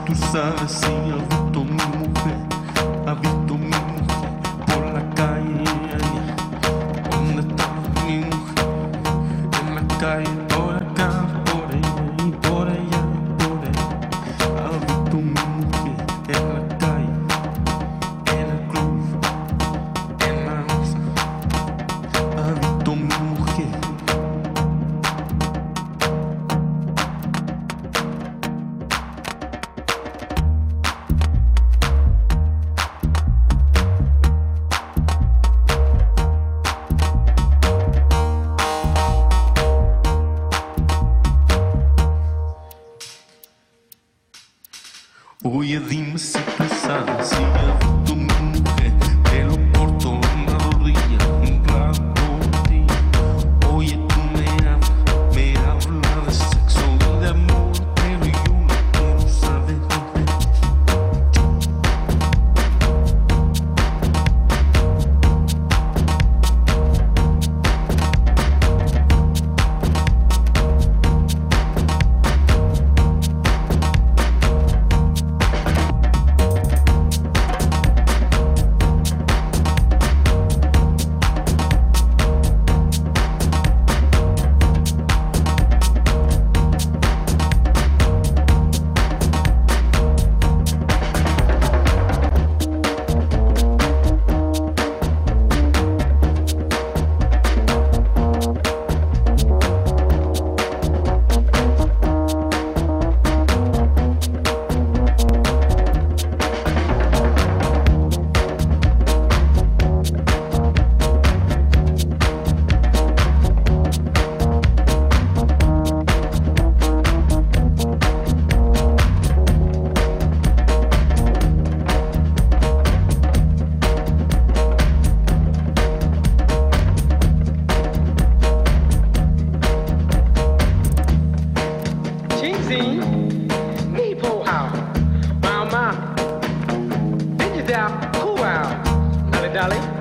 tú sabes si ha visto mi mujer, ha visto mi mujer por la calle. ¿Dónde está mi mujer? En la calle, por acá, por ella y por allá, por ella. Ha visto mi mujer en la calle, en el club, en la mesa. Ha visto mi mujer. Oye, dime si tú sabes si ha visto mi mujer, pelo corto, una rodilla, un clavo por ti. Oye, tú me hablas de sexo y de amor, pero yo no quiero saber. Cheesy, Meepo out, wow, ma, did you down, cool out, dolly dolly.